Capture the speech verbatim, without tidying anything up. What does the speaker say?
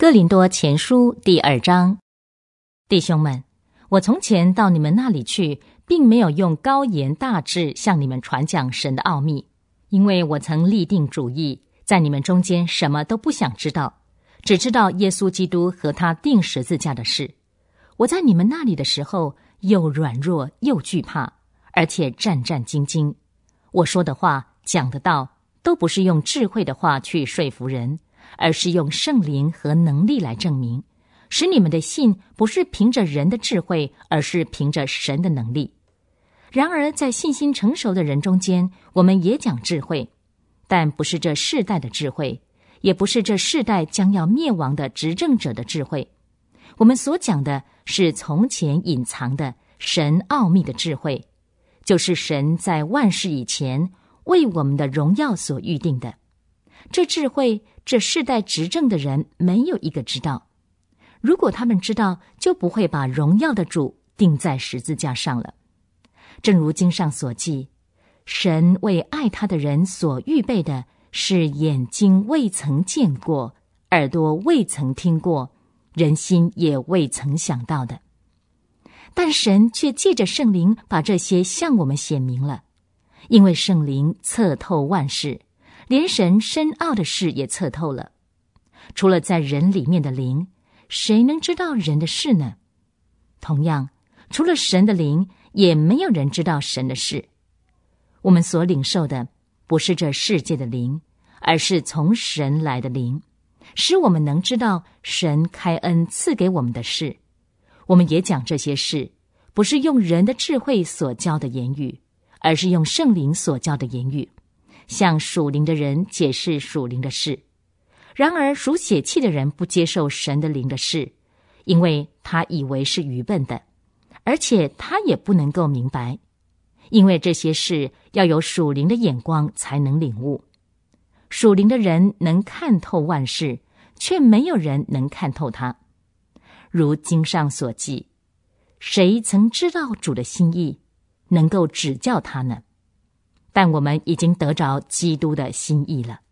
哥林多前书第二章。弟兄们，我从前到你们那里去，并没有用高言大志向你们传讲神的奥秘，因为我曾立定主意，在你们中间什么都不想知道，只知道耶稣基督和他钉十字架的事。我在你们那里的时候，又软弱又惧怕，而且战战兢兢。我说的话讲的道，都不是用智慧的话去说服人，而是用圣灵和能力来证明，使你们的信不是凭着人的智慧，而是凭着神的能力。然而在信心成熟的人中间，我们也讲智慧，但不是这世代的智慧，也不是这世代将要灭亡的执政者的智慧。我们所讲的是从前隐藏的神奥秘的智慧，就是神在万事以前为我们的荣耀所预定的。这智慧，这世代执政的人没有一个知道。如果他们知道，就不会把荣耀的主钉在十字架上了。正如经上所记，神为爱他的人所预备的，是眼睛未曾见过，耳朵未曾听过，人心也未曾想到的。但神却借着圣灵把这些向我们显明了，因为圣灵测透万事，连神深奥的事也测透了。除了在人里面的灵，谁能知道人的事呢？同样，除了神的灵，也没有人知道神的事。我们所领受的不是这世界的灵，而是从神来的灵，使我们能知道神开恩赐给我们的事。我们也讲这些事，不是用人的智慧所教的言语，而是用圣灵所教的言语，向属灵的人解释属灵的事。然而属血气的人不接受神的灵的事，因为他以为是愚笨的，而且他也不能够明白，因为这些事要有属灵的眼光才能领悟。属灵的人能看透万事，却没有人能看透他。如经上所记，谁曾知道主的心意，能够指教他呢？但我们已经得着基督的心意了。